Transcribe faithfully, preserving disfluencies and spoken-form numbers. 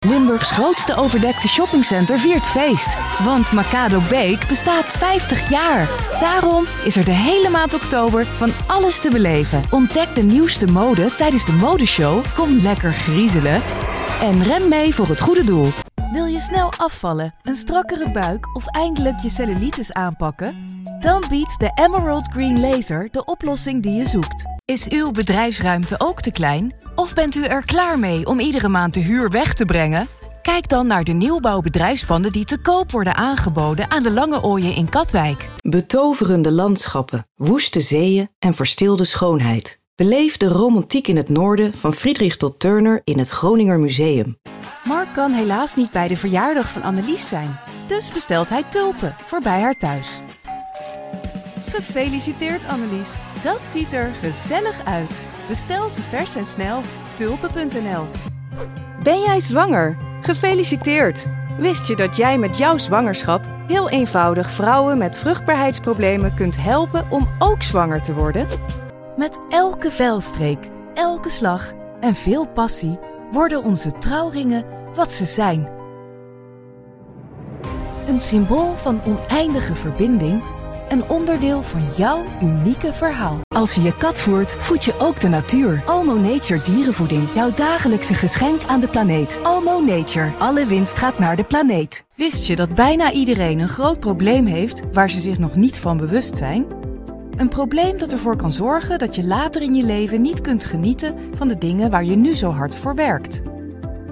Limburgs grootste overdekte shoppingcenter viert feest. Want Macado Beek bestaat vijftig jaar. Daarom is er de hele maand oktober van alles te beleven. Ontdek de nieuwste mode tijdens de modeshow. Kom lekker griezelen. En ren mee voor het goede doel. Wil je snel afvallen, een strakkere buik of eindelijk je cellulitis aanpakken? Dan biedt de Emerald Green Laser de oplossing die je zoekt. Is uw bedrijfsruimte ook te klein? Of bent u er klaar mee om iedere maand de huur weg te brengen? Kijk dan naar de nieuwbouwbedrijfspanden die te koop worden aangeboden aan de Lange Ooyen in Katwijk. Betoverende landschappen, woeste zeeën en verstilde schoonheid. Beleef de romantiek in het noorden van Friedrich tot Turner in het Groninger Museum. Mark kan helaas niet bij de verjaardag van Annelies zijn. Dus bestelt hij tulpen voor bij haar thuis. Gefeliciteerd Annelies. Dat ziet er gezellig uit. Bestel ze vers en snel. tulpen punt n l. Ben jij zwanger? Gefeliciteerd! Wist je dat jij met jouw zwangerschap heel eenvoudig vrouwen met vruchtbaarheidsproblemen kunt helpen om ook zwanger te worden? Met elke velstreek, elke slag en veel passie worden onze trouwringen wat ze zijn. Een symbool van oneindige verbinding, een onderdeel van jouw unieke verhaal. Als je je kat voert, voed je ook de natuur. Almo Nature dierenvoeding, jouw dagelijkse geschenk aan de planeet. Almo Nature, alle winst gaat naar de planeet. Wist je dat bijna iedereen een groot probleem heeft waar ze zich nog niet van bewust zijn? Een probleem dat ervoor kan zorgen dat je later in je leven niet kunt genieten van de dingen waar je nu zo hard voor werkt.